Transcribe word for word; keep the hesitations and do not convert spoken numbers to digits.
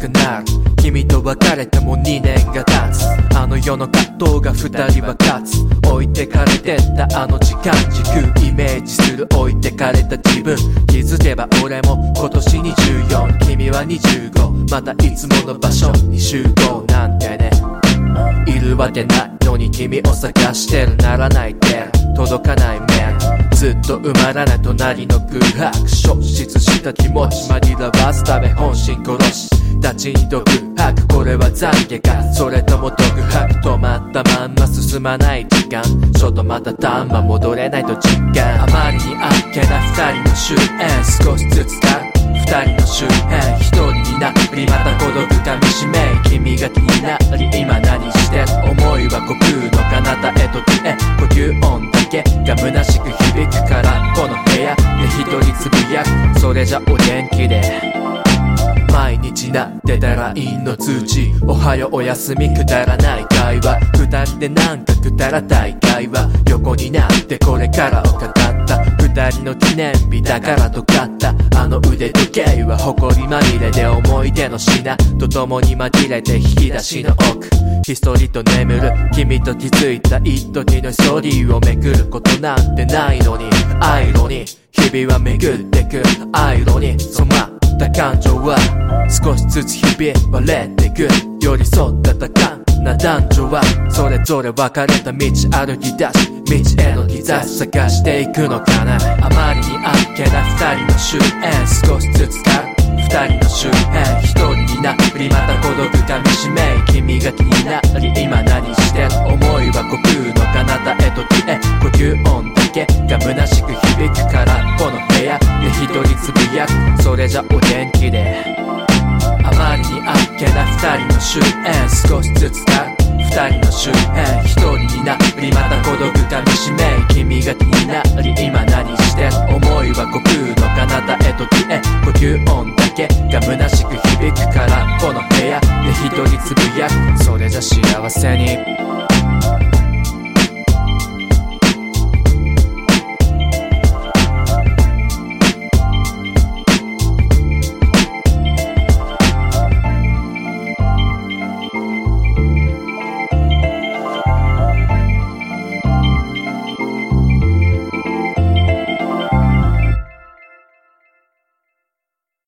くなる。君と別れてもにねんが経つ。あの世の葛藤が二人は勝つ。置いてかれてったあの時間軸イメージする置いてかれた自分。気づけば俺も今年にじゅうよん、君はにじゅうご。またいつもの場所に集合なんてね。いるわけないのに君を探してる。ならないで届かない面。ずっと埋まらない隣の空白。消失した気持ち紛らわすため本心殺し立ちに独白。これは懺悔かそれとも独白。止まったまんま進まない時間。ちょっとまたターンは戻れないと実感。あまりにあっけな二人の終焉。少しずつか二人の周辺。一人になりまた孤独かみしめ。君が気になり今何してる。思いは虚空の彼方へと消え。呼吸音だけが虚しく響くからこの部屋で一人つぶやく。それじゃお元気で。毎日なってたら ライン の通知。おはようおやすみくだらない会話。二人でなんかくだら大会話。横になってこれからを語った。二人の記念日だからと買ったあの腕時計は埃まみれで思い出の品と共に紛れて引き出しの奥。ひっそりと眠る君と気づいた一時のストーリーをめくることなんてないのに。アイロニー日々は巡ってく。アイロニー染まった感情は少しずつ日々割れてく。寄り添った多感な男女はそれぞれ分かれた道歩き出し道への兆し探していくのかな。あまりにあっけな二人の終焉。少しずつか二人の周辺。一人になりまた孤独かみしめ。君が気になり今何してる。思いは虚空の彼方へと消え。呼吸音だけが虚しく響くからこの部屋で一人つぶやく。それじゃお元気で。あまりにあっけな二人の終焉。少しずつか二人の周辺。一人になりまた孤独かみしめ。君が気になり今何してる。思いは虚空の彼方へと消え。呼吸音だけが虚しく響くからこの部屋で一人つぶやく。それじゃ幸せに